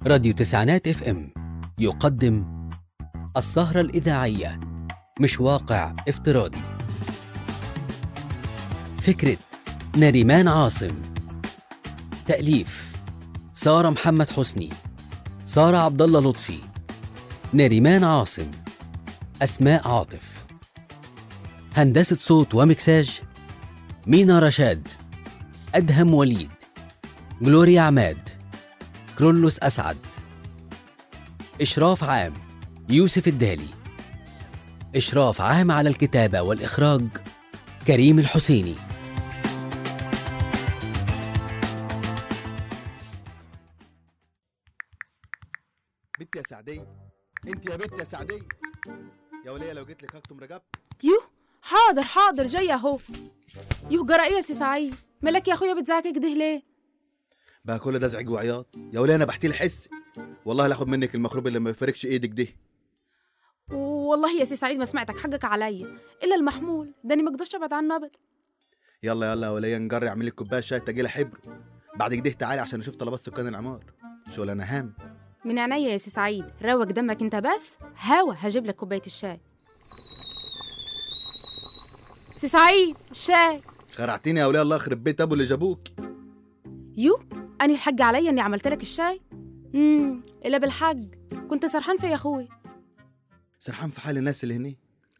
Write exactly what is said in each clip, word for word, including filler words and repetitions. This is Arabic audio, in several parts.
راديو تسعينات اف ام يقدم السهرة الإذاعية، مش واقع افتراضي. فكرة نريمان عاصم، تأليف سارة محمد حسني، سارة عبد الله لطفي، نريمان عاصم، أسماء عاطف. هندسة صوت ومكساج مينا رشاد، أدهم وليد، جلوريا عماد، كرولوس أسعد. إشراف عام يوسف الدالي. إشراف عام على الكتابة والإخراج كريم الحسيني. بنت يا سعدية، انت يا بنت يا سعدية، يا ولية لو جيت لك هكتم رجب. يوه حاضر حاضر جاي اهو. يوه جرى ايه يا سي سعيد؟ مالك يا اخويا بتزعك كده ليه؟ بقى كل ده زعج وعياط يا ولية، انا بحكي الحس والله لا اخد منك المخروب اللي ما يفارقش ايدك ده. والله يا سي سعيد ما سمعتك، حقك عليا، الا المحمول ده انا ما اقدرش ابعد عنه ابدا. يلا يلا يا ولية نجري، اعمل لك كوبايه شاي تجيله حبر، بعد كده تعالي عشان نشوف طلبات سكان العمار. شغلانه هام. من عينيا يا سي سعيد، روق دمك انت بس، هوا هجيب لك كوبايه الشاي. سي سعيد الشاي. خرعتيني يا ولية، الله يخرب بيت ابو اللي جابوك. يو اني الحق عليا اني عملت لك الشاي؟ امم الا بالحق كنت سرحان في يا اخوي. سرحان في حال الناس اللي هنا،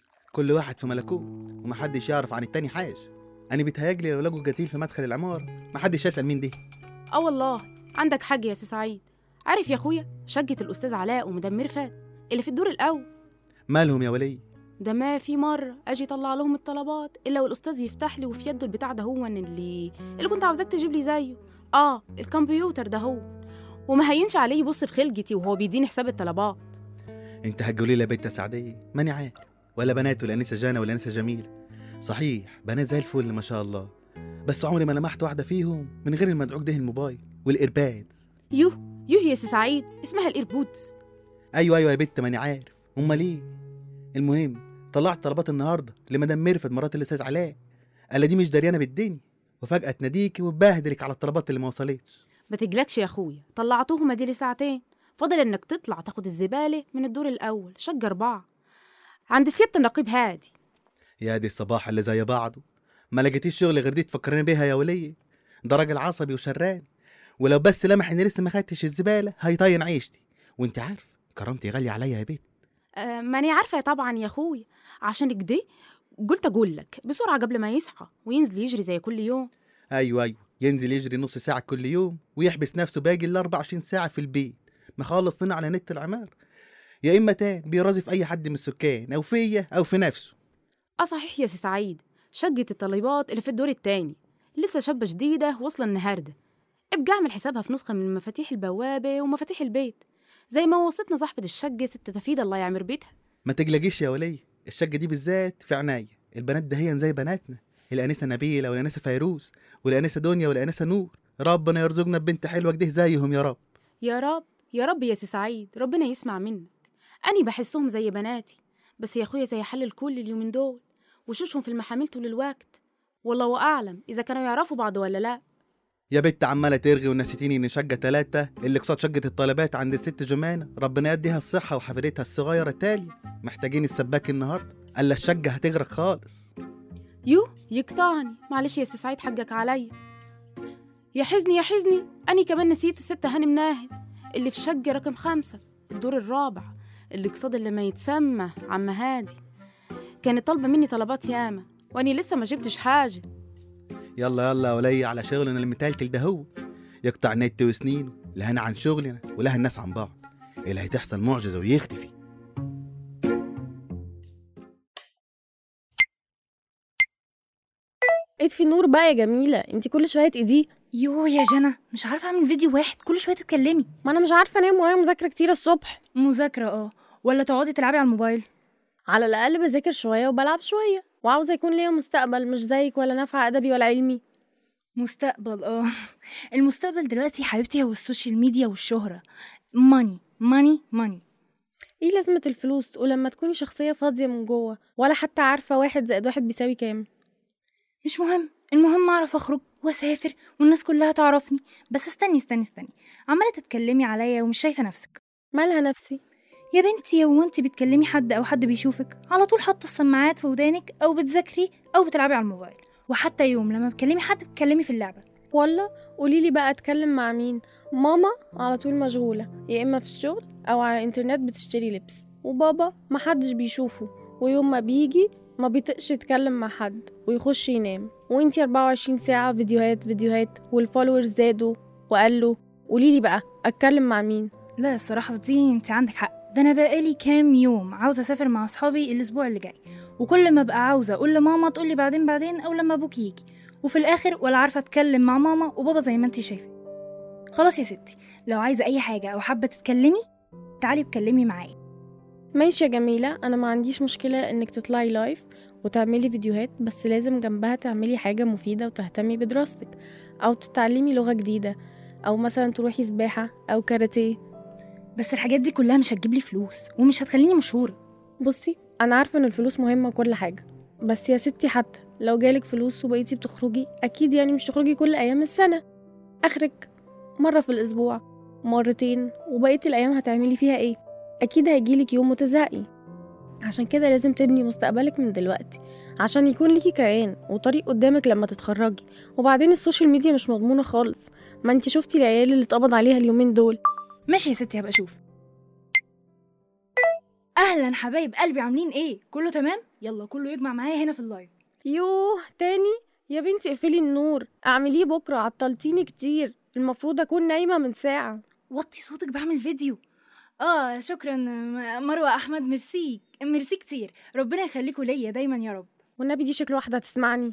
كل واحد في ملكوت ومحدش يعرف عن التاني حاجه. انا بيتهيألي لو لقوا قتيل في مدخل العمار محدش يسأل مين دي. اه والله عندك حق يا سي سعيد. عارف يا اخويا شقة الاستاذ علاء ومدام مرفت اللي في الدور الاول، مالهم يا ولي؟ ده ما في مره اجي اطلع لهم الطلبات الا والاستاذ يفتح لي وفي يده البتاع ده هو اللي اللي كنت عاوزاك تجيب لي زيه، اه الكمبيوتر ده هو، وما هينش عليه يبص في خلقتي وهو بيديني حساب الطلبات. انت هتقولي لي يا بنت سعديه ماني عارف، ولا بنات ولا انسه جانا ولا انسه جميله. صحيح بنات زي الفل ما شاء الله، بس عمري ما لمحت واحده فيهم من غير المدعوك ده الموبايل والايربادز. يوه يوه يا سي سعيد اسمها الايربودز. ايوه ايوه يا بنت ماني عارف، امال ايه؟ المهم طلعت طلبات النهارده لمدام ميرفت مرات الاستاذ علاء، قال دي مش دريانه بالدنيا وفجاه تناديكي وتبهدلك على الطلبات اللي ما وصلتش. ما تقلقش يا اخويا، طلعتوهم اديلي ساعتين، فاضل انك تطلع تاخد الزباله من الدور الاول شق اربعه عند سياده النقيب هادي. يا دي الصباح اللي زي بعضه، ما لقيتيش شغل غير دي تفكرني بيها يا وليه؟ ده راجل عصبي وشران، ولو بس لمح اني لسه ما خدتش الزباله هيطين عيشتي، وانت عارف كرامتي غاليه عليا يا بيت. أه ماني عارفه طبعا يا اخويا، عشان كده قلت اقول لك بسرعه قبل ما يصحى وينزل يجري زي كل يوم. ايوه ايوه ينزل يجري نص ساعه كل يوم ويحبس نفسه باقي ال أربعة وعشرين ساعه في البيت مخلص لنا على نت العمار، يا اما تاني بيرازي في اي حد من السكان او فيا او في نفسه. اه صحيح يا سي سعيد، شقة الطالبات اللي في الدور التاني لسه شابة جديدة واصلة النهاردة، ابقى اعمل حسابها في نسخة من مفاتيح البوابة ومفاتيح البيت زي ما وصتنا صاحبة الشقة ست تفيد الله يعمر بيتها. ما تقلقيش يا ولي، الشقه دي بالذات في عناية، البنات دهيا زي بناتنا، الانسه نبيله والانسه فيروز والانسه دنيا والانسه نور، ربنا يرزقنا ببنت حلوه كده زيهم يا رب. يا رب يا رب يا سي سعيد، ربنا يسمع منك. اني بحسهم زي بناتي، بس يا اخويا زي حل الكل اليومين دول، وشوشهم في المحامل طول الوقت، والله اعلم اذا كانوا يعرفوا بعض ولا لا. يا بنت عماله ترغي ونسيتيني ان شقه تلاتة اللي قصاد شقه الطالبات عند الست جمانه ربنا يديها الصحه وحفيدتها الصغيره تالية محتاجين السباك النهارده، الا الشقه هتغرق خالص. يو يقطعني معلش يا سي سعيد، حقك عليا. يا حزني يا حزني، اني كمان نسيت الستة هانم ناهد اللي في شقه رقم خمسة الدور الرابع اللي قصاد اللي ما يتسمى عم هادي، كانت طالبه مني طلبات ياما واني لسه ما جبتش حاجه. يلا يلا يا ولي على شغلنا المتلتل ده، هو يقطع نت وسنينه، لا هنا عن شغلنا ولا الناس عن بعض، اللي هتحصل معجزه ويختفي. اطفي النور بقى يا جميله، انت كل شويه تايديه. يو يا جنى مش عارفه اعمل فيديو واحد، كل شويه تتكلمي. ما انا مش عارفه انام ورايا مذاكره كتير الصبح. مذاكره اه، ولا تقعدي تلعبي على الموبايل؟ على الاقل بذاكر شويه وبلعب شويه، وعاوزه يكون ليا مستقبل مش زيك ولا نافعه ادبي ولا علمي. مستقبل اه المستقبل دلوقتي حبيبتي هو السوشيال ميديا والشهره، ماني ماني ماني. ايه لازمه الفلوس ولما تكوني شخصيه فاضيه من جوه ولا حتى عارفه واحد زائد واحد بيساوي كام؟ مش مهم، المهم اعرف اخرج واسافر والناس كلها تعرفني. بس استني استني استني عماله تتكلمي عليا ومش شايفه نفسك. مالها نفسي؟ يا بنتي هو انت بتكلمي حد او حد بيشوفك على طول حاطه السماعات في ودانك او بتذاكري او بتلعبي على الموبايل، وحتى يوم لما بتكلمي حد بتكلمي في اللعبه. والله قوليلي بقى اتكلم مع مين؟ ماما على طول مشغولة، يا اما في الشغل او على الانترنت بتشتري لبس، وبابا محدش بيشوفه، ويوم ما بيجي ما بيطقش يتكلم مع حد ويخش ينام، وانتي أربعة وعشرين ساعة فيديوهات فيديوهات والفولورز زادوا وقالوا. قوليلي بقى اتكلم مع مين؟ لا الصراحه في دي انت عندك حق. ده انا بقالي كام يوم عاوزه اسافر مع اصحابي الاسبوع اللي جاي، وكل ما ابقى عاوزه اقول لماما تقول لي بعدين بعدين او لما ابوك يجي، وفي الاخر ولا عارفه اتكلم مع ماما وبابا زي ما انت شايفه. خلاص يا ستي، لو عايزه اي حاجه او حابه تتكلمي تعالي اتكلمي معايا. ماشي يا جميلة، انا ما عنديش مشكلة انك تطلعي لايف وتعملي فيديوهات، بس لازم جنبها تعملي حاجة مفيدة وتهتمي بدراستك، او تتعلمي لغة جديدة، او مثلا تروحي سباحة او كاراتيه. بس الحاجات دي كلها مش هتجيب لي فلوس ومش هتخليني مشهوره. بصي انا عارفة ان الفلوس مهمة وكل حاجة، بس يا ستي حتى لو جالك فلوس وبقيتي بتخرجي اكيد يعني مش تخرجي كل ايام السنة، اخرك مرة في الاسبوع مرتين، وبقية الايام هتعملي فيها ايه؟ اكيد هيجيلك يوم وتزهقي. عشان كده لازم تبني مستقبلك من دلوقتي عشان يكون ليكي كيان وطريق قدامك لما تتخرجي. وبعدين السوشيال ميديا مش مضمونة خالص، ما انتي شفتي العيال اللي اتقبض عليها اليومين دول. ماشي يا ستي هبقى اشوف. اهلا حبايب قلبي، عاملين ايه؟ كله تمام؟ يلا كله يجمع معايا هنا في اللايف. يوه تاني يا بنتي اقفلي النور، اعمليه بكرة، عطلتيني كتير، المفروض اكون نايمة من ساعة. وطي صوتك بعمل فيديو. اه شكرا مروة احمد، ميرسي ميرسي كتير، ربنا يخليكوا ليا دايما يا رب. والنبي دي شكل واحدة تسمعني.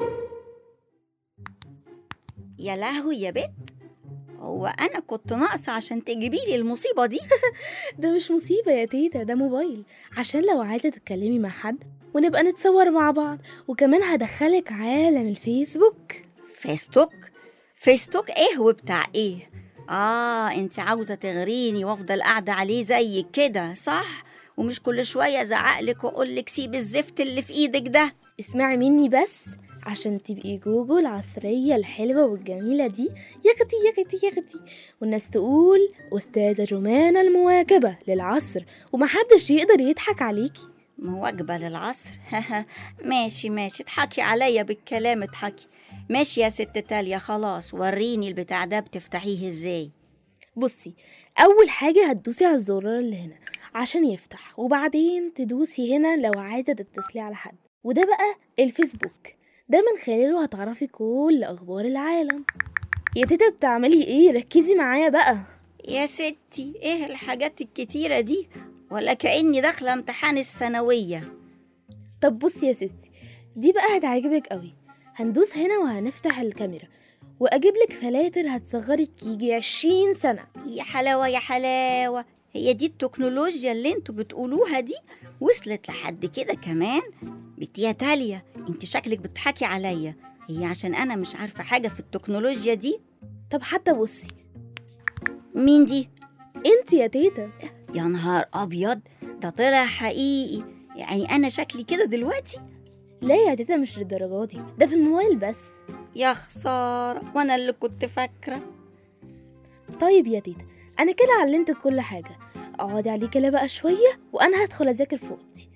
يا لهوي يا بت، هو انا كنت ناقصه عشان تجيبي لي المصيبه دي؟ ده مش مصيبة يا تيتا، ده موبايل عشان لو عايزة تتكلمي مع حد ونبقى نتصور مع بعض، وكمان هدخلك عالم الفيسبوك. فيسبوك؟ فيسبوك ايه وبتاع ايه؟ اه انت عاوزه تغريني وافضل قاعده عليه زيك كده صح؟ ومش كل شويه ازعقلك واقولك سيبي الزفت اللي في ايدك ده. اسمعي مني بس عشان تبقي جوجو العصرية الحلوة والجميلة دي، يغتي يغتي يغتي، والناس تقول أستاذة جمانة المواكبة للعصر، ومحدش يقدر يضحك عليكي. مواكبة للعصر؟ ماشي ماشي، اضحكي عليا بالكلام، اضحكي. ماشي يا ست تاليا، خلاص وريني البتاع ده بتفتحيه ازاي. بصي، أول حاجة هتدوسي على الزرار اللي هنا عشان يفتح، وبعدين تدوسي هنا لو عايزة تتصلي على حد، وده بقى الفيسبوك، ده من خلاله هتعرفي كل أخبار العالم. يا تيتا بتعملي ايه؟ ركزي معايا بقى. يا ستي ايه الحاجات الكتيرة دي؟ ولا كأني داخلة امتحان الثانوية. طب بصي يا ستي، دي بقى هتعجبك قوي. هندوس هنا وهنفتح الكاميرا، واجيبلك فلاتر هتصغرك يجي عشرين سنة. يا حلاوة يا حلاوة، هي دي التكنولوجيا اللي انتوا بتقولوها دي وصلت لحد كده كمان؟ بنتي يا تاليا انت شكلك بتضحكي عليا، هي عشان انا مش عارفة حاجة في التكنولوجيا دي؟ طب حتى بصي. مين دي؟ انت يا تيتا. يا نهار ابيض، ده طلع حقيقي، يعني انا شكلي كده دلوقتي؟ لا يا تيتا مش للدرجة دي، ده في الموبايل بس. يا خسارة، وانا اللي كنت فاكرة. طيب يا تيتا انا كده علمتك كل حاجة، اقعدي عليه كده بقى شوية وانا هدخل اذاكر في اوضتي.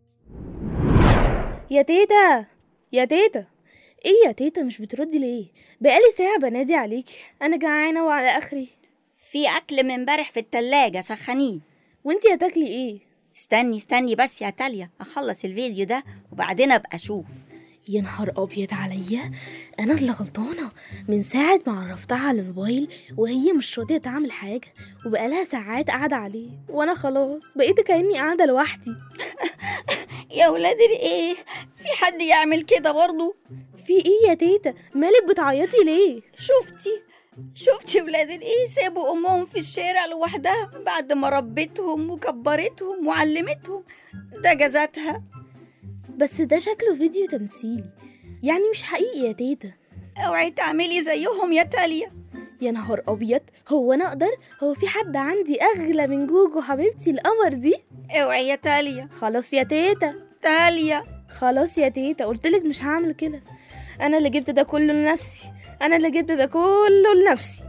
يا تيتا يا تيتا، ايه يا تيتا مش بتردي ليه؟ بقالي ساعة بنادي عليكي، انا جعانة وعلى اخري. في اكل من امبارح في التلاجة، سخنيه. وانتي هتاكلي ايه؟ استني استني بس يا تاليا، اخلص الفيديو ده وبعدين ابقى اشوف. يا نهار ابيض عليا، انا اللي غلطانه، من ساعه ما عرفتها على الموبايل وهي مش راضيه تعمل حاجه، وبقالها ساعات قاعده عليه، وانا خلاص بقيت كاني قاعده لوحدي. يا ولادي ايه، في حد يعمل كده برضو؟ في ايه يا تيتا؟ مالك بتعيطي ليه؟ شفتي شفتي ولادي ايه سابوا امهم في الشارع لوحدها بعد ما ربتهم وكبرتهم وعلمتهم، ده جزاتها. بس ده شكله فيديو تمثيلي، يعني مش حقيقي يا تيتا. اوعي تعملي زيهم يا تاليا. يا نهار ابيض، هو انا اقدر؟ هو في حد عندي اغلى من جوجو حبيبتي القمر دي؟ اوعي يا تاليا. خلاص يا تيتا. تاليا خلاص يا تيتا، قلتلك مش هعمل كده. انا اللي جبت ده كله لنفسي، انا اللي جبت ده كله لنفسي.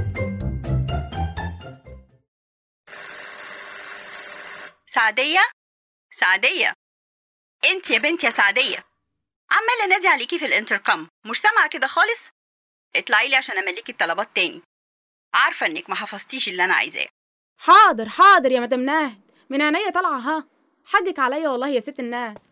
سعدية سعدية، انت يا بنت يا سعدية، عمالة نادي عليكي في الانتركم، مش سامعة كده خالص. اطلعي لي عشان امليكي الطلبات تاني، عارفة انك ما حفظتيش اللي انا عايزاه. حاضر حاضر يا مدام ناهد، من عينيا طالعة ها، حقك عليا والله يا ست الناس.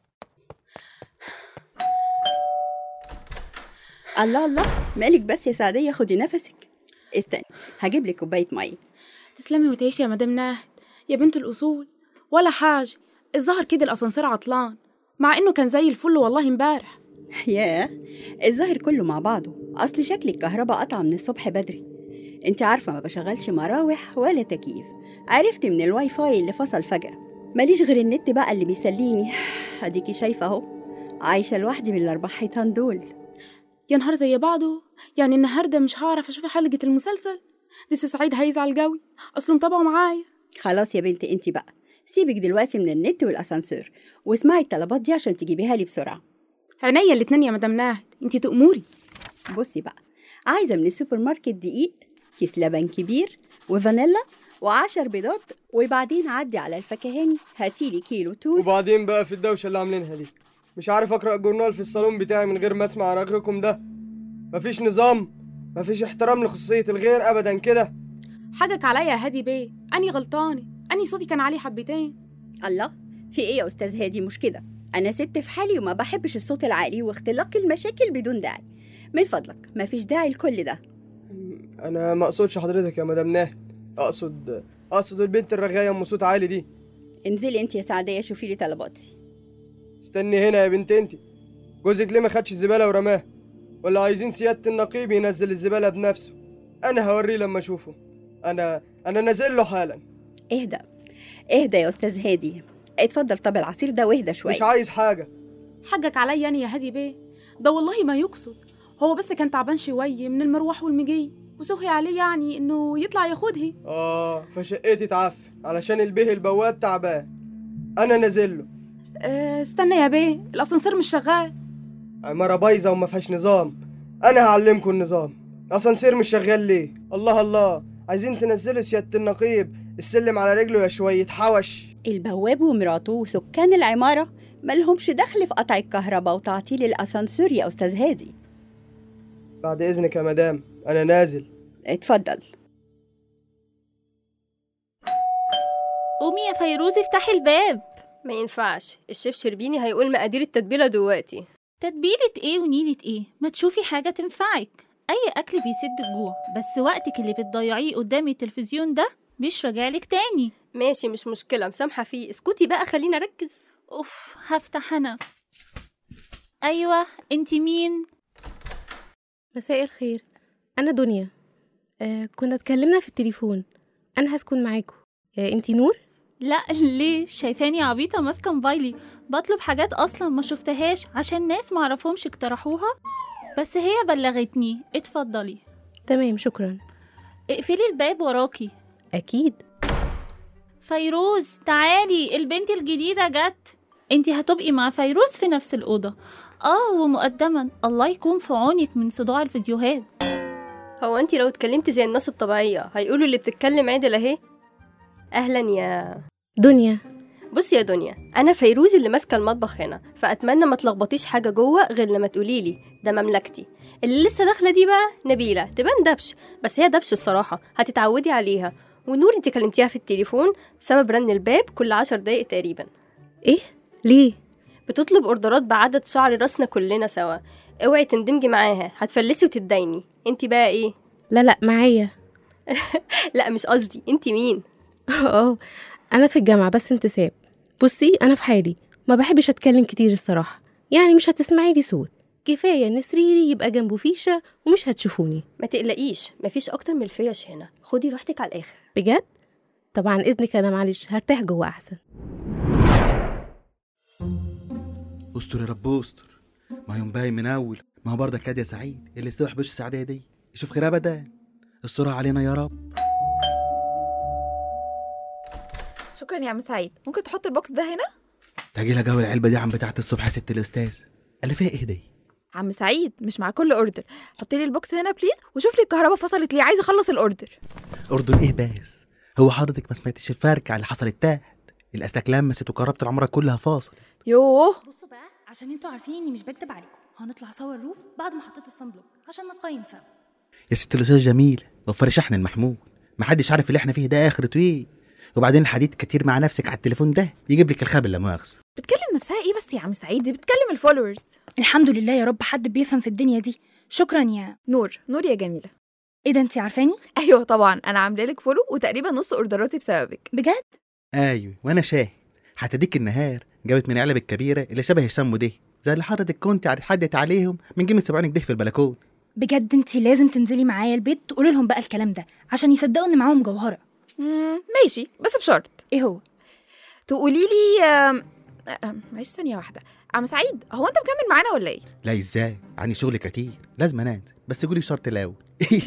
الله الله، مالك بس يا سعدية؟ خدي نفسك، استني هجيب لك كوباية مية. تسلمي وتعيشي يا مدام ناهد يا بنت الأصول. ولا حاجة، الظهر كده الأسانسير عطلان، مع إنه كان زي الفل والله امبارح. ياه، الظاهر كله مع بعضه، أصل شكل الكهرباء قطع من الصبح بدري. انت عارفة ما بشغلش مراوح ولا تكييف، عرفت من الواي فاي اللي فصل فجأة، ماليش غير النت بقى اللي بيسليني. اديكي شايفة اهو، عايشة لوحدي من الأربع حيطان دول. يا نهار زي بعضه، يعني النهارده مش هعرف أشوف حلقة المسلسل؟ لسه سعيد هيزعل قوي، أصله متابعه معايا. خلاص يا بنت انت بقى، سيبك دلوقتي من النت والأسانسير واسمعي الطلبات دي عشان تجيبيها لي بسرعة. عينيا الاتنين يا مدام ناهد، انتي تأموري. بصي بقى، عايزة من السوبر ماركت دقيق، كيس لبن كبير، وفانيلا، وعشر بيضات، وبعدين عدي على الفكهاني هاتيلي كيلو توت. وبعدين بقى في الدوشة اللي عاملينها دي، مش عارف أقرأ جورنال في الصالون بتاعي من غير ما أسمع رغركم ده. مفيش نظام، مفيش احترام لخصوصية الغير أبدا كده. حقك عليا يا هادي بيه، أني غلطانة، أني صوتي كان عالي حبتين. الله، في إيه يا أستاذ هادي؟ مش كده، أنا ست في حالي وما بحبش الصوت العالي واختلاق المشاكل بدون داعي. من فضلك مفيش داعي لكل ده. أنا ما أقصدش حضرتك يا مدام ناهد، أقصد أقصد البنت الرغاية أم صوت عالي دي. انزلي انت يا سعدية شوفي لي طلباتي. استني هنا يا بنت انت، جوزك ليه ما خدش الزبالة ورماها؟ ولا عايزين سيادة النقيب ينزل الزبالة بنفسه؟ أنا هوريه لما أشوفه، أنا أنا نازل له حالا. اهدى اهدى يا أستاذ هادي، اتفضل طب العصير ده واهدى شوية. مش عايز حاجة. حقك عليا أنا يا هادي بيه، ده والله ما يقصد، هو بس كان تعبان شوية من المروح والمجي، وسهي عليه يعني إنه يطلع ياخدها. آه، فشقتي تعفن علشان البيه البواب تعبان. أنا نازل له. أه استنى يا بيه، الأسانسير مش شغال. عمارة بايظة وما فيهاش نظام، أنا هعلمكم النظام. الأسانسير مش شغال ليه؟ الله الله، عايزين تنزلوا سيادة النقيب السلم على رجله يا شوية حوش. البواب ومراته وسكان العمارة مالهمش دخل في قطع الكهرباء وتعطيل الأسانسير يا أستاذ هادي. بعد إذنك يا مدام، أنا نازل. اتفضل. قومي يا فيروز افتحي الباب. ما ينفعش، الشيف شربيني هيقول مقادير التتبيلة دلوقتي. تتبيلة ايه ونيلة ايه؟ ما تشوفي حاجة تنفعك. اي اكل بيسد الجوع، بس وقتك اللي بتضيعيه قدام التلفزيون ده مش راجعلك تاني. ماشي مش مشكلة، مسامحة فيه، اسكتي بقى خلينا اركز. اوف، هفتح انا. ايوه، انتي مين؟ مساء الخير، انا دنيا. آه كنا اتكلمنا في التليفون، انا هسكن معاكم. آه انتي نور؟ لا ليه؟ شايفاني عبيطة ماسكة موبايلي بطلب حاجات اصلا ما شفتهاش عشان ناس معرفهمش اقترحوها، بس هي بلغتني. اتفضلي. تمام شكرا. اقفلي الباب وراكي. اكيد. فيروز تعالي، البنت الجديدة جت. انتي هتبقي مع فيروز في نفس الأوضة. اه ومقدما الله يكون في عونك من صداع الفيديوهات. هو انتي لو اتكلمتي زي الناس الطبيعية هيقولوا اللي بتتكلم عدل اهي. اهلا يا دنيا. بصي يا دنيا، انا فيروز اللي ماسكه المطبخ هنا، فاتمنى ما تلخبطيش حاجه جوه غير لما تقوليلي ده مملكتي. اللي لسه داخله دي بقى نبيله، تبان دبش بس هي دبش الصراحه، هتتعودي عليها. ونور انت كلمتيها في التليفون سبب رن الباب كل عشر دقايق تقريبا. ايه ليه؟ بتطلب اوردرات بعدد شعر راسنا كلنا سوا. اوعي تندمجي معاها، هتفلسي وتتديني. انت بقى ايه؟ لا لا معايا. لا مش قصدي، انت مين؟ اه انا في الجامعه بس انتساب. بصي انا في حالي، ما بحبش اتكلم كتير الصراحه، يعني مش هتسمعي لي صوت، كفايه ان سريري يبقى جنبه فيشه ومش هتشوفوني. ما تقلقيش، مفيش اكتر من الفيش هنا، خدي راحتك على الاخر. بجد؟ طبعا اذنك انا معلش هرتاح جوه احسن. استر يا رب استر، ما يوم باين من اول، ما هو برضك كاد يا سعيد اللي استوحش بوش السعديه دي يشوف خير ابدا. استرها علينا يا رب. شكرا يا عم سعيد، ممكن تحط البوكس ده هنا؟ تاجي لها جو العلبه دي عم بتاعت الصبح يا ست الاستاذ، اللي فيها ايه دي؟ عم سعيد، مش مع كل اوردر حطي لي البوكس هنا بليز، وشوف لي الكهرباء فصلت ليه، عايزه اخلص الاوردر. اردن ايه بس؟ هو حضرتك ما سمعتش الفركه اللي حصلت تحت؟ الاسلاك لمست وكهربة العماره كلها فاصل. يوه بصوا بقى، عشان انتوا عارفين اني مش بكدب عليكم، هنطلع سوا الروف بعد ما حطيت الصن بلوك عشان نقيم سوا. يا ست الاستاذ جميل، وفري شحن المحمول، محدش عارف اللي احنا فيه ده اخرته ايه. وبعدين الحديث كتير مع نفسك على التليفون ده يجيب لك الخبل لا مؤاخذه. بتكلم نفسها ايه بس يا عم سعيد؟ دي بتكلم الفولورز. الحمد لله يا رب حد بيفهم في الدنيا دي. شكرا يا نور. نور يا جميله. ايه ده، انتي عارفاني؟ ايوه طبعا، انا عامله لك فولو وتقريبا نص اوردراتي بسببك. بجد؟ ايوه وانا شاهد. حتى ديك النهار جابت من العلب الكبيره اللي شبه الشمو ده، زي اللي حضرتك كنت حدت عليهم من قيمه سبعين جنيه في البلكون. بجد انتي لازم تنزلي معايا البيت تقولي لهم بقى الكلام ده عشان يصدقوا ان معاهم جوهره. امم ماشي، بس بشرط. ايه هو؟ تقولي لي معلش ثانيه واحده. عم سعيد، هو انت مكمل معانا ولا ايه؟ لا ازاي، عندي شغل كتير لازم انزل، بس قولي شرط الاول.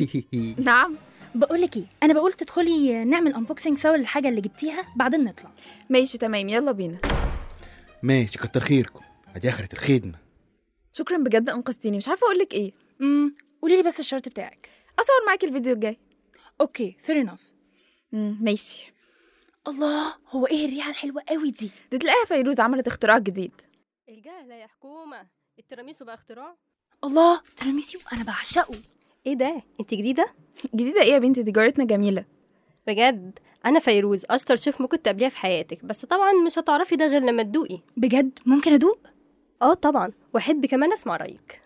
نعم. بقولك ايه، انا بقول تدخلي نعمل انبوكسنج سوا للحاجه اللي جبتيها بعدين نطلع. ماشي تمام، يلا بينا. ماشي، كتر خيركم، ادي اخرة الخدمه. شكرا بجد، انقذتيني. مش عارفه اقول لك ايه. امم قولي لي بس الشرط بتاعك. اصور معاكي الفيديو الجاي. اوكي فير انف. امم ماشي. الله، هو ايه الريحه الحلوه قوي دي؟ دي تلاقيها فيروز عملت اختراع جديد. الجهله يا حكومه، التراميسو بقى اختراع. الله، تراميسو انا بعشقه. ايه ده، انت جديده؟ جديده ايه يا بنتي، دي جارتنا جميله. بجد انا فيروز، اشطر شيف ممكن تقابليها في حياتك، بس طبعا مش هتعرفي ده غير لما تدوقي. بجد ممكن ادوق؟ اه طبعا، واحب كمان اسمع رايك.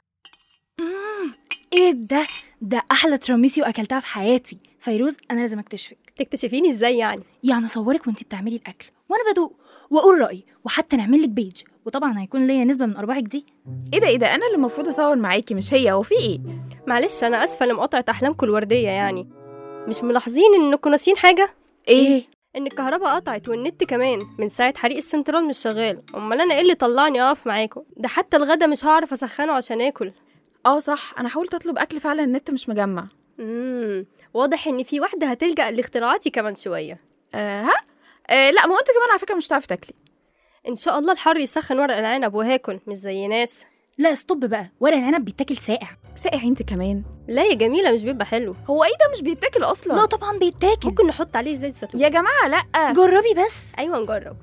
امم ايه ده ده احلى تراميسو اكلتها في حياتي. فيروز انا لازم اكتشفك. تكتشفيني ازاي يعني؟ يعني اصورك وانتي بتعملي الاكل وانا بدوق واقول رايي، وحتى نعمل لك بيج، وطبعا هيكون ليا نسبه من ارباحك دي. ايه ده ايه ده، انا اللي المفروض اصور معاكي مش هي، هو في ايه؟ معلش انا اسفه لمقاطعه احلامكم الورديه، يعني مش ملاحظين انكم ناسيين حاجه؟ ايه؟ ان الكهرباء قطعت والنت كمان من ساعه حريق السنترال مش شغال. امال انا ايه اللي طلعني اقف معاكم؟ ده حتى الغدا مش هعرف اسخنه عشان اكل. اه صح، انا حاولت اطلب اكل فعلا النت مش مجمع. امم واضح ان في واحده هتلجأ لاختراعاتي كمان شويه. آه ها آه لا، ما هو انت كمان على فكره مش هتعرفي تاكلي. ان شاء الله الحر يسخن ورق العنب وهاكل، مش زي ناس. لا استوب بقى، ورق العنب بيتاكل ساقع. ساقع انت كمان؟ لا يا جميله، مش بيبقى حلو. هو ايه ده، مش بيتاكل اصلا؟ لا طبعا بيتاكل. ممكن نحط عليه زيت زيتون يا جماعه. لا جربي بس. ايوه نجرب.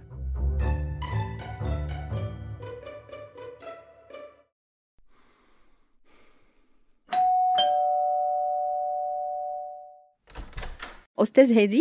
أستاذ هادي.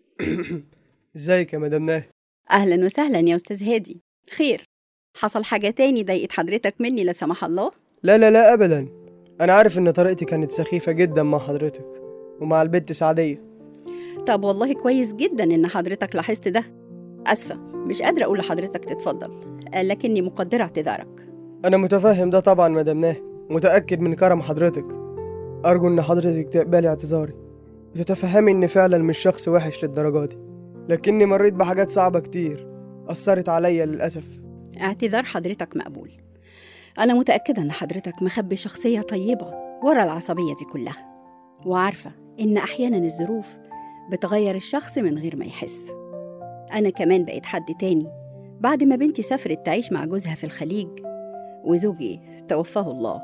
ازيك يا مدام ناهي؟ أهلا وسهلا يا أستاذ هادي. خير، حصل حاجة تاني ضايقت حضرتك مني لا سمح الله؟ لا لا لا أبدا، أنا عارف إن طريقتي كانت سخيفة جدا مع حضرتك ومع البت سعدية. طب والله كويس جدا إن حضرتك لاحظت ده. أسفة مش قادرة أقول لحضرتك تتفضل، لكني مقدرة اعتذارك. أنا متفهم ده طبعا مدام ناهي، متأكد من كرم حضرتك. أرجو إن حضرتك تقبلي اعتذاري وتتفهمي إني فعلا مش شخص وحش للدرجة دي، لكني مريت بحاجات صعبة كتير أثرت عليا للأسف. اعتذار حضرتك مقبول. أنا متأكدة إن حضرتك مخبي شخصية طيبة ورا العصبية دي كلها، وعارفة إن أحيانا الظروف بتغير الشخص من غير ما يحس. أنا كمان بقيت حد تاني بعد ما بنتي سافرت تعيش مع جوزها في الخليج، وزوجي توفاه الله.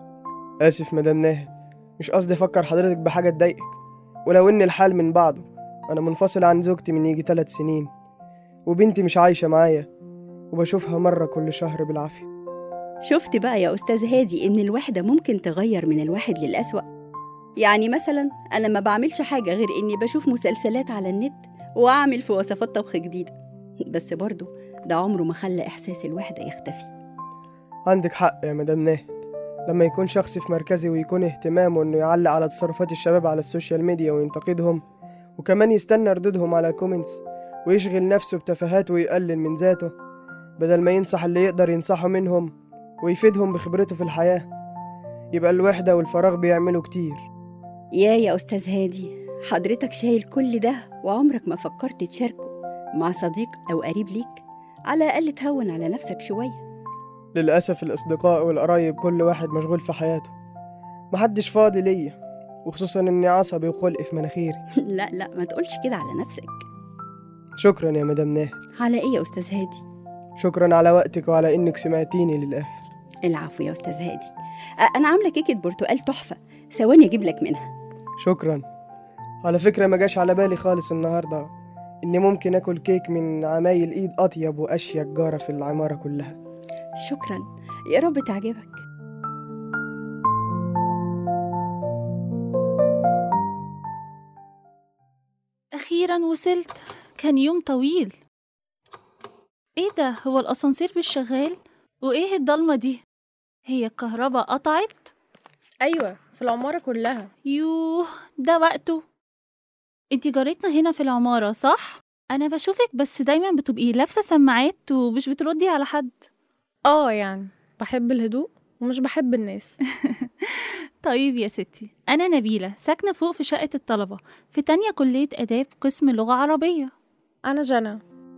آسف مدام ناهد، مش قصدي أفكر حضرتك بحاجة تضايقك، ولو إن الحال من بعضه. أنا منفصل عن زوجتي من يجي ثلاث سنين، وبنتي مش عايشة معايا، وبشوفها مرة كل شهر بالعافية. شفت بقى يا أستاذ هادي إن الوحدة ممكن تغير من الواحد للأسوأ؟ يعني مثلا أنا ما بعملش حاجة غير إني بشوف مسلسلات على النت وأعمل في وصفات طبخ جديدة، بس برضو ده عمره ما خلى إحساس الوحدة يختفي. عندك حق يا مدام ناهد، لما يكون شخص في مركزي ويكون اهتمامه إنه يعلق على تصرفات الشباب على السوشيال ميديا وينتقدهم، وكمان يستنى ردودهم على الكومنتس ويشغل نفسه بتفاهات ويقلل من ذاته بدل ما ينصح اللي يقدر ينصحه منهم ويفيدهم بخبرته في الحياة، يبقى الوحدة والفراغ بيعملوا كتير. يا يا أستاذ هادي، حضرتك شايل كل ده وعمرك ما فكرت تشاركه مع صديق أو قريب ليك؟ على الأقل تهون على نفسك شوية. للأسف الأصدقاء والقرايب كل واحد مشغول في حياته، محدش فاضي ليا، وخصوصا إني عصبي وخلق في مناخيري. لا لا ما تقولش كده على نفسك. شكرا يا مدام ناهد. على إيه يا أستاذ هادي؟ شكرا على وقتك وعلى إنك سمعتيني للآخر. العفو يا أستاذ هادي، أنا عاملة كيكة برتقال تحفة، ثواني أجيب لك منها. شكرا. على فكرة ما جاش على بالي خالص النهاردة إني ممكن آكل كيك من عمايل إيد أطيب وأشيك جارة في العمارة كلها. شكرا، يا رب تعجبك. أخيرا وصلت، كان يوم طويل. ايه ده، هو الأسانسير مش شغال؟ وايه الضلمة دي؟ هي الكهرباء قطعت؟ أيوة، في العمارة كلها. يوه، ده وقته. انتي جارتنا هنا في العمارة صح؟ أنا بشوفك بس دايما بتبقي لابسة سماعات ومش بتردي على حد. اه يعني بحب الهدوء ومش بحب الناس. طيب يا ستي، أنا نبيلة ساكنة فوق في شقة الطلبة في تانية كلية آداب قسم لغة عربية. أنا جنى.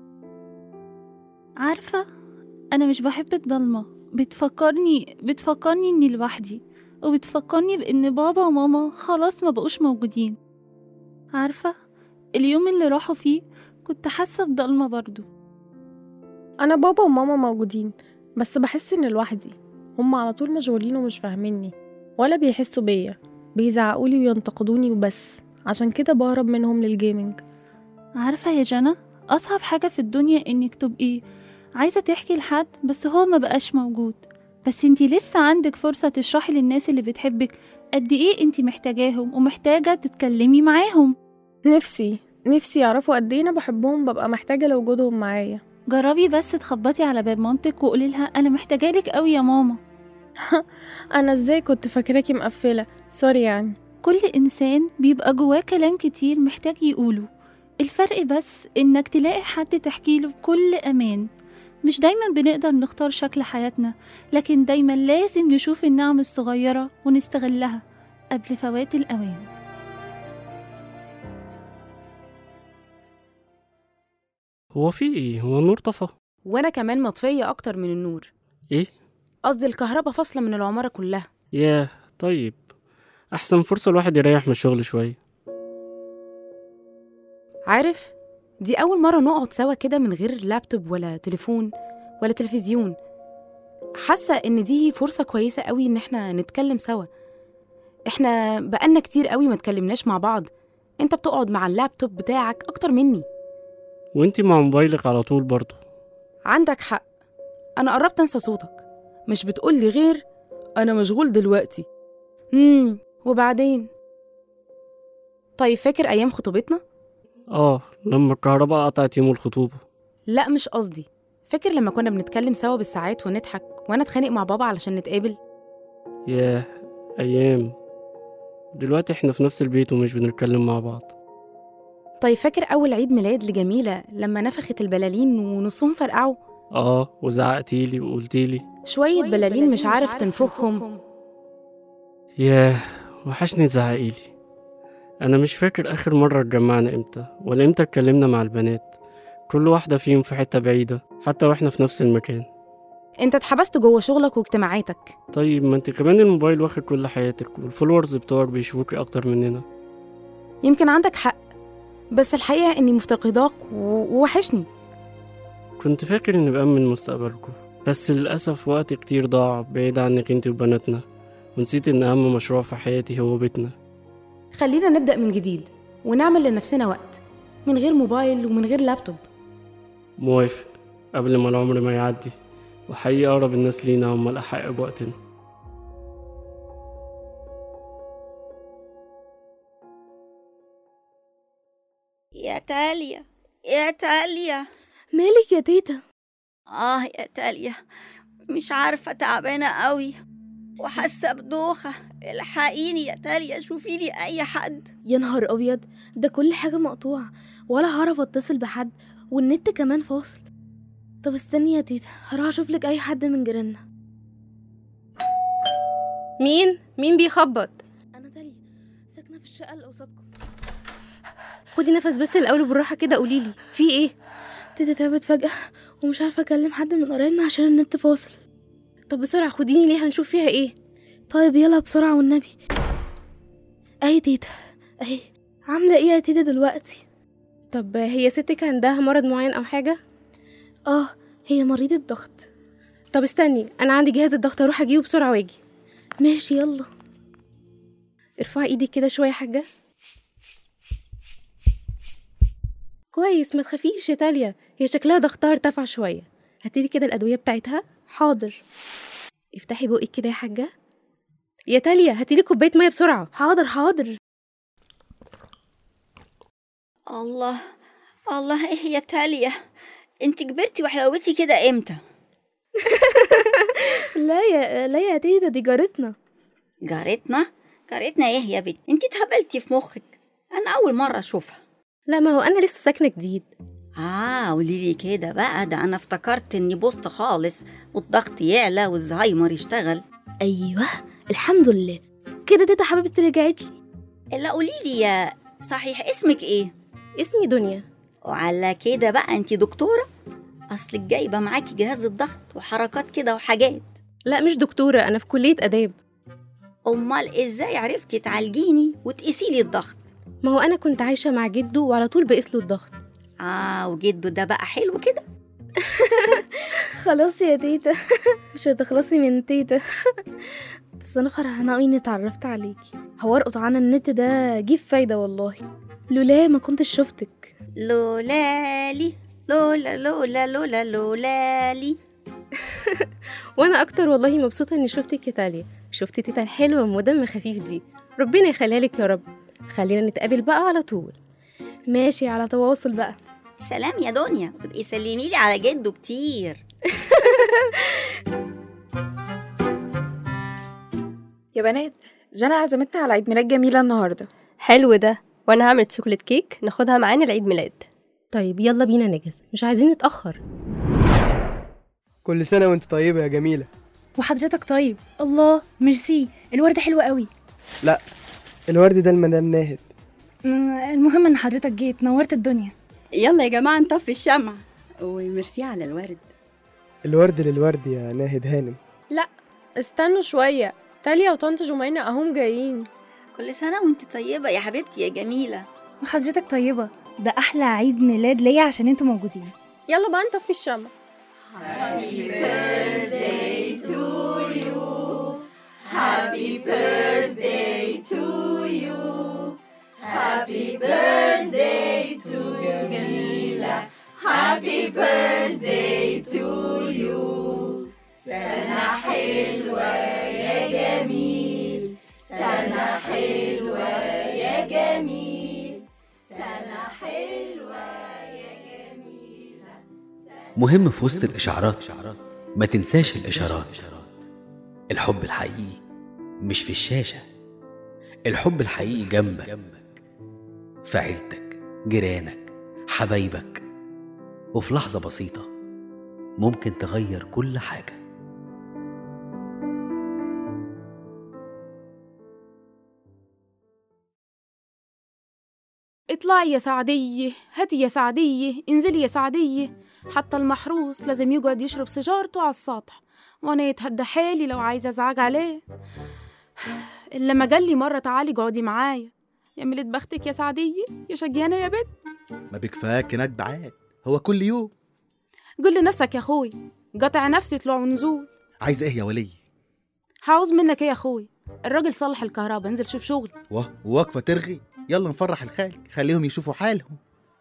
عارفة، أنا مش بحب الضلمة، بتفكرني بتفكرني إني لوحدي، وبتفكرني بإن بابا وماما خلاص ما بقوش موجودين. عارفة، اليوم اللي راحوا فيه كنت حاسة بضلمة برضو. أنا بابا وماما موجودين بس بحس إني لوحدي، هم على طول مشغولين ومش فاهميني ولا بيحسوا بيا، بيزعقولي وينتقدوني وبس، عشان كده بهرب منهم للجيمنج. عارفة يا جنى، أصعب حاجة في الدنيا إنك تبقي عايزة تحكي لحد بس هو ما بقاش موجود، بس انتي لسه عندك فرصة تشرحي للناس اللي بتحبك قد ايه انتي محتاجاهم ومحتاجة تتكلمي معاهم. نفسي نفسي يعرفوا قد ايه انا بحبهم، ببقى محتاجة لوجودهم معايا. جربي بس تخبطي على باب مامتك وقولي لها انا محتاجالك قوي يا ماما. انا ازاي كنت فاكراكي مقفلة، سوري. يعني كل انسان بيبقى جواه كلام كتير محتاج يقوله، الفرق بس انك تلاقي حد تحكيله بكل امان. مش دايما بنقدر نختار شكل حياتنا، لكن دايما لازم نشوف النعم الصغيرة ونستغلها قبل فوات الأوان. هو في ايه؟ هو النور طفى؟ وانا كمان مطفية اكتر من النور. ايه؟ قصدي الكهرباء فاصلة من العمارة كلها. ياه، طيب احسن فرصة الواحد يريح من الشغل شوية. عارف، دي أول مرة نقعد سوا كده من غير لابتوب ولا تليفون ولا تلفزيون. حاسة إن دي فرصة كويسة قوي إن احنا نتكلم سوا. احنا بقالنا كتير قوي ما تكلمناش مع بعض. انت بتقعد مع اللابتوب بتاعك أكتر مني، وانتي مع موبايلك على طول برضو. عندك حق، أنا قربت أنسى صوتك. مش بتقولي غير أنا مشغول دلوقتي. امم وبعدين؟ طيب فاكر أيام خطوبتنا؟ اه، لما الكهرباء قطعت يوم الخطوبة. لا مش قصدي، فاكر لما كنا بنتكلم سوا بالساعات ونضحك وانا اتخانق مع بابا علشان نتقابل؟ ياه، ايام. دلوقتي احنا في نفس البيت ومش بنتكلم مع بعض. طيب فاكر اول عيد ميلاد لجميلة لما نفخت البلالين ونصهم فرقعوا؟ اه، وزعقتيلي وقلتيلي شوية بلالين مش عارف تنفخهم. ياه، وحشني تزعقيلي. انا مش فاكر اخر مرة اتجمعنا امتى ولا امتى اتكلمنا مع البنات، كل واحدة فيهم في حتة بعيدة حتى واحنا في نفس المكان. انت اتحبست جوه شغلك واجتماعاتك. طيب ما انت كمان الموبايل واخد كل حياتك والفولورز بتوعك بيشوفوكي اكتر مننا. يمكن عندك حق، بس الحقيقة اني مفتقداك ووحشني. كنت فاكر اني بأمن مستقبلكم، بس للأسف وقت كتير ضاع بعيد عنك انت وبناتنا، ونسيت ان اهم مشروع في حياتي هو بيتنا. خلينا نبدأ من جديد ونعمل لنفسنا وقت من غير موبايل ومن غير لابتوب. موافق، قبل ما العمر ما يعدي، وحقيقة أقرب الناس لينا هم الأحق بوقتنا. يا تاليا يا تاليا، مالك يا تيتا؟ آه يا تاليا، مش عارفة، تعبانة قوي وحاسة بدوخة. الحقيني يا تاليا، شوفي لي أي حد. يا نهار أبيض، ده كل حاجة مقطوعة ولا هعرف أتصل بحد، والنت كمان فاصل. طب استني يا تيتا، هروح أشوف لك أي حد من جيراننا. مين؟ مين بيخبط؟ أنا تاليا، ساكنة في الشقة اللي قصادكم. خدي نفس بس الأول بالراحة كده، قوليلي في إيه؟ تيتا تعبت فجأة ومش عارفة أكلم حد من قرايبنا عشان النت فاصل. طب بسرعة خديني ليه، هنشوف فيها إيه. طيب يلا بسرعة والنبي. أهي تيتا أهي. عاملة إيه يا تيتا دلوقتي؟ طب هي ستك عندها مرض معين أو حاجة؟ آه، هي مريضة ضغط. طب استني، أنا عندي جهاز الضغط، أروح أجيبه بسرعة واجي. ماشي يلا. ارفعي ايدك كده شويه يا حاجه. كويس، ما تخافيش يا تاليا، هي شكلها ضغطها ارتفع شويه. هاتيلي كده الادويه بتاعتها. حاضر. افتحي بقك كده يا حاجه. يا تاليا هاتيلي كوبايه ميه بسرعه. حاضر حاضر. الله الله، ايه يا تاليا، انت كبرتي وحلوتي كده امتى؟ لا يا لا يا تيتا، دي جارتنا. جارتنا؟ جارتنا ايه يا بنت؟ انت اتهبلتي في مخك، انا اول مره اشوفها. لا ما هو انا لسه ساكنه جديد. اه قوليلي كده بقى، ده انا افتكرت اني بوظت خالص والضغط يعلى والزهايمر يشتغل. ايوه الحمد لله كده تيتا حبيبتي رجعت لي. الا قوليلي يا صحيح، اسمك ايه؟ اسمي دنيا. وعلى كده بقى انت دكتوره؟ اصلك جايبه معاكي جهاز الضغط وحركات كده وحاجات. لا مش دكتوره، انا في كليه اداب. امال ازاي عرفتي تعالجيني وتقيسيلي الضغط؟ ما هو انا كنت عايشه مع جده وعلى طول بقيس له الضغط. اه وجده ده بقى حلو كده؟ خلاص يا تيتا، مش هتخلصي من تيتا. بس انا فرحانه قوي اني اتعرفت عليكي. حوار قطعان النت ده جيب فايده والله، لولا ما كنتش شفتك. لولالي لولا لولا لولا لولالي. وانا اكتر والله مبسوطه اني شفتك يا تاليا. شفتي تيتا الحلوه ام دم خفيف دي، ربنا يخليها لك يا رب. خلينا نتقابل بقى على طول. ماشي، على تواصل بقى. سلام يا دنيا، وابقي سلمي لي على جده كتير. يا بنات، جنى عزمتنا على عيد ميلاد جميلة النهاردة. حلو ده، وانا هعمل شوكولات كيك ناخدها معانا العيد ميلاد. طيب يلا بينا نجهز، مش عايزين نتأخر. كل سنة وانت طيبة يا جميلة. وحضرتك طيب. الله ميرسي، الورد حلو قوي. لا الورد ده المدام ناهد. المهم ان حضرتك جيت، نورت الدنيا. يلا يا جماعة نطفي الشمع، وميرسي على الورد. الورد للورد يا ناهد هانم. لا استنوا شوية، تاليا وطنط جمعينة اهم جايين. كل سنة وانت طيبة يا حبيبتي يا جميلة. وحضرتك طيبة، ده أحلى عيد ميلاد ليا عشان انتوا موجودين. يلا بقى نطفي الشمع. Happy birthday to you. Happy birthday to you. Happy birthday to جميلة. Happy birthday to you. سنة حلوة يا جميل، سنة حلوة يا جميل، سنة حلوة يا جميل. مهم في وسط الإشعارات ما تنساش الإشارات. الحب الحقيقي مش في الشاشة، الحب الحقيقي جنبك، في عيلتك، جيرانك، حبايبك، وفي لحظة بسيطة ممكن تغير كل حاجة. اطلعي يا سعدية، هاتي يا سعدية، انزلي يا سعدية. حتى المحروس لازم يقعد يشرب سيجارته على السطح، وانا يتهدى حالي لو عايزة ازعج عليه. إلا ما قال لي مرة تعالي اقعدي معايا. يا ملت بختك يا سعدية، يا شجيانة يا بنت. ما بكفاك ندب عاد، هو كل يوم. قول لنفسك يا اخوي، قطع نفسي طلوع ونزول. عايز ايه يا ولي؟ هعوز منك ايه يا اخوي؟ الراجل صلح الكهرباء، انزل شوف شغل. واه واقفة ترغي؟ يلا نفرح الخالق، خليهم يشوفوا حالهم.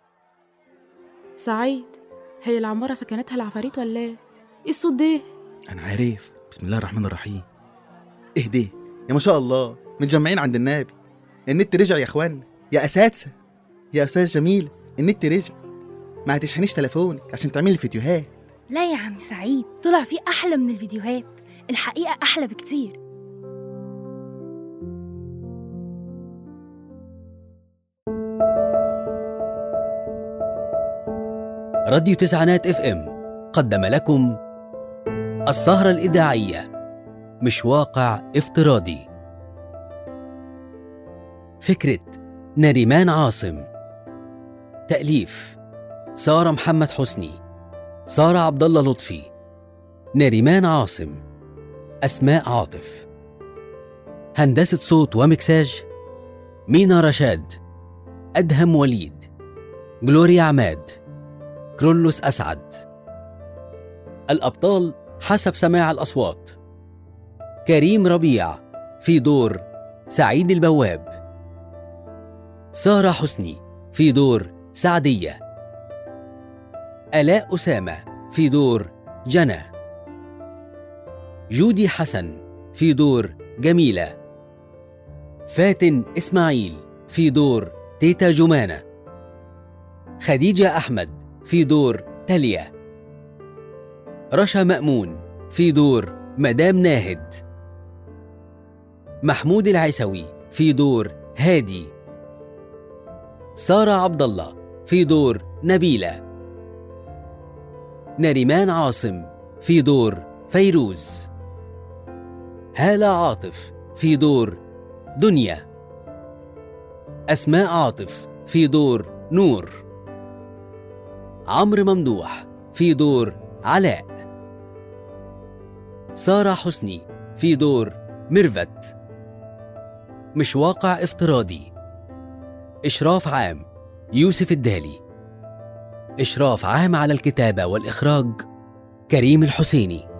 سعيد، هي العمارة سكنتها العفاريت ولا ايه؟ ايه الصوت ده؟ انا عارف. بسم الله الرحمن الرحيم. ايه ده يا ما شاء الله، متجمعين عند النبي. النت رجع يا اخوانا، يا اساتذه، يا استاذ جميل، النت رجع. ما هتشحنيش تليفونك عشان تعملي فيديوهات. لا يا عم سعيد، طلع فيه احلى من الفيديوهات، الحقيقة احلى بكتير. راديو تسعينات اف ام قدم لكم السهرة الإذاعية، مش واقع افتراضي. فكرة نريمان عاصم، تأليف سارة محمد حسني، سارة عبد الله لطفي، نريمان عاصم، أسماء عاطف. هندسة صوت ومكساج مينا رشاد، أدهم وليد، جلوريا عماد، كرولوس أسعد. الأبطال حسب سماع الأصوات: كريم ربيع، في دور سعيد البواب. سارة حسني في دور سعدية. آلاء أسامة في دور جنى. جودي حسن في دور جميلة. فاتن إسماعيل في دور تيتا جمانة. خديجة أحمد في دور تاليا. رشا مأمون في دور مدام ناهد. محمود العيسوي في دور هادي. سارة عبد الله في دور نبيلة. نريمان عاصم في دور فيروز. هالة عاطف في دور دنيا. أسماء عاطف في دور نور. عمرو ممدوح في دور علاء. سارة حسني في دور ميرفت. مش واقع افتراضي. إشراف عام يوسف الدالي. إشراف عام على الكتابة والإخراج كريم الحسيني.